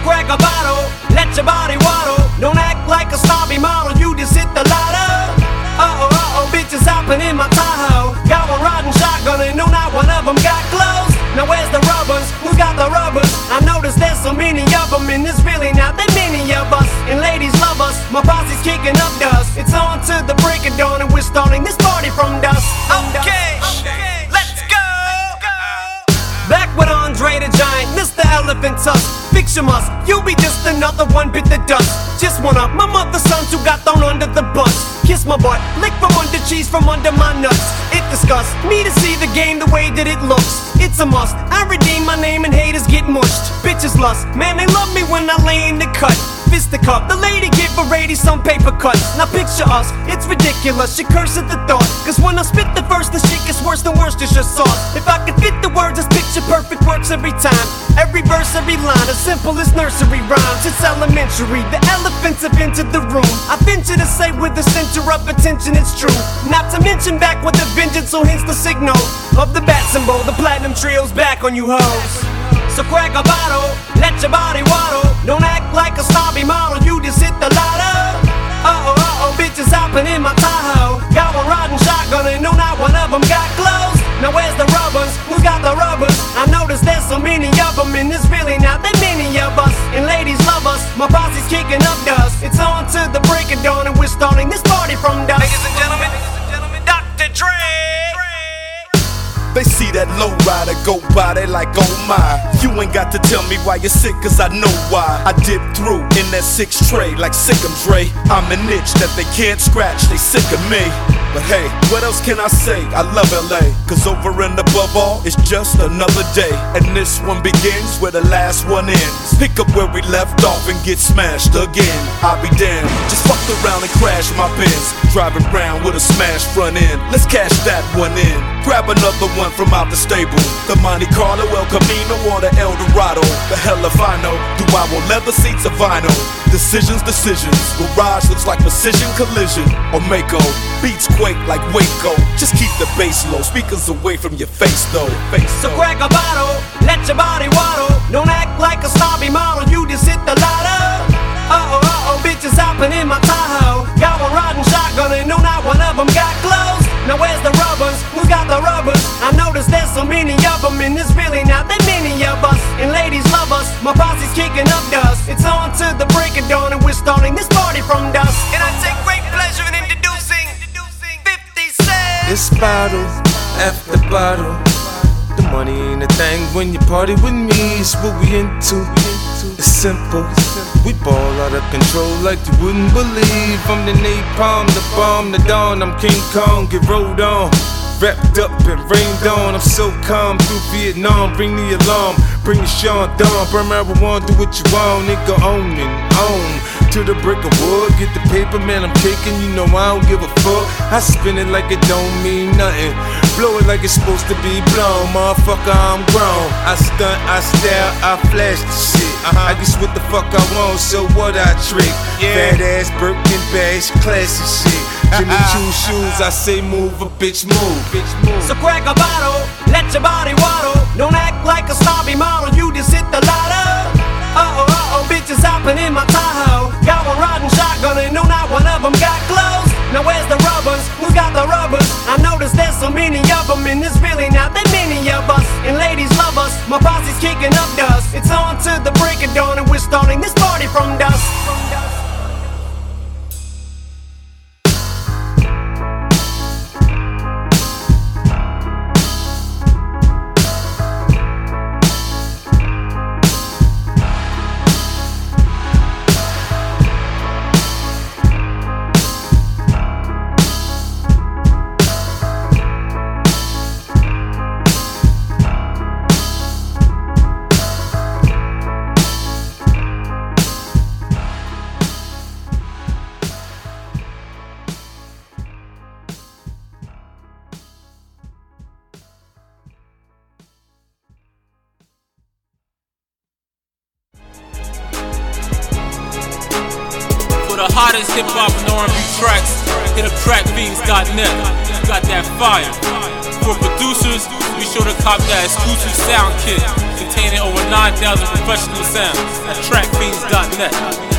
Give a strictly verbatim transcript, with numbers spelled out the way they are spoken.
crack a bottle, let your body waddle. Don't act like a snobby model, you just hit the lotto. Uh-oh, uh-oh, bitches hopping in my Tahoe. Got one riding shotgun and no, not one of them got clothes. Now where's the rubbers? Who's got the rubbers? I noticed there's so many of them, and there's really not that many of us. And ladies love us, my posse's kicking up dust. It's on to the break of dawn, and we're starting this party from dusk. Okay, okay, let's go. Back with Andre the Giant, Mister Elephant Tusk. Fix your must, you'll be just another one bit the dust. Just one of my mother's sons who got thrown under the bus. Kiss my butt, lick from under cheese from under my nuts. It disgusts me to see the game the way that it looks. It's a must, I redeem my name and haters get mushed. Bitches lust, man they love me when I lay in the cut. Fist the cup, the lady give a lady some paper cuts. Now picture us, it's ridiculous, she curse at the thought. Cause when I spit the verse, the shit gets worse than Worcestershire sauce. If I could fit the words, this picture perfect works every time. Every verse, every line, as simple as nursery rhymes. It's elementary, the elephants have entered the room. I venture to say with the center of attention it's true. Not to mention back with a vengeance, so hence the signal of the bat symbol. The platinum trio's back on you hoes. So crack a bottle, let your body waddle. Don't act like a snobby model, you just hit the lotto. Uh-oh, uh-oh, bitches hopping in my Tahoe. Got one riding shotgun and no, not one of them got clothes. Now where's the rubbers? Who's got the rubbers? I noticed there's so many of them, and there's really not that many of us. And ladies love us, my posse's kicking up dust. It's on to the break of dawn, and we're starting this party from dusk. Ladies and gentlemen, Doctor Dre. They see that low rider go by, they like, oh my. You ain't got to tell me why you're sick, cause I know why. I dip through in that six tray like Sick'em Dre. I'm an itch that they can't scratch, they sick of me. But hey, what else can I say? I love L A, cause over and above all, it's just another day. And this one begins where the last one ends. Pick up where we left off and get smashed again. I'll be damned, just fucked around and crashed my Benz. Driving around with a smashed front end. Let's cash that one in. Grab another one from out the stable. The Monte Carlo, El Camino, or the El Dorado. The hell if I know. Do I want leather seats or vinyl? Decisions, decisions. Garage looks like precision collision. Or Mako. Beats quake like Waco. Just keep the bass low. Speakers away from your face though. Face so crack a bottle, let your body waddle. Don't act like a snobby model, you just hit the lotto. Uh-oh, uh-oh, bitches hopping in my Tahoe. Got one riding shotgun and no, not one of them got clothes. Now where's the rubbers? Who's got the rubbers? I noticed there's so many of them, and there's really not that many of us. And ladies love us, my posse's kicking up dust. It's on to the break of dawn, and we're starting this party from dusk. And I take great pleasure in introducing fifty Cent. It's bottle after bottle. The money ain't a thing when you party with me. It's what we into. It's simple. We ball out of control like you wouldn't believe. I'm the napalm, the bomb, the dawn. I'm King Kong, get rolled on. Wrapped up and rained on. I'm so calm through Vietnam. Bring the alarm, bring the Sean Dawn. Burn marijuana, do what you want. Nigga on and on. To the brick of wood, get the paper, man, I'm kicking. You know I don't give a fuck. I spin it like it don't mean nothing. Blow it like it's supposed to be blown. Motherfucker, I'm grown. I stunt, I style, I flash the shit. uh-huh. I guess what the fuck I want, so what I trick. Yeah. Fat ass Birkin bags, classy shit. Jimmy Choo shoes, I say move, a bitch move. Bitch move. So crack a bottle, let your body waddle. Don't act like a snobby model, you just hit the lotto. Uh-oh, uh-oh, bitches hopping in my Tahoe. Got one riding shotgun and no, not one of them got clothes. Now where's the rubbers? Who's got the rubbers? I noticed there's so many of them, and there's really not that many of us. And ladies love us, my posse's kicking up dust. It's on to the break of dawn, and we're starting this party from dusk. From dusk. The hottest hip-hop and R and B tracks, hit up track beats dot net. You got that fire. For producers, be sure to cop that exclusive sound kit containing over nine thousand professional sounds at track fiends dot net.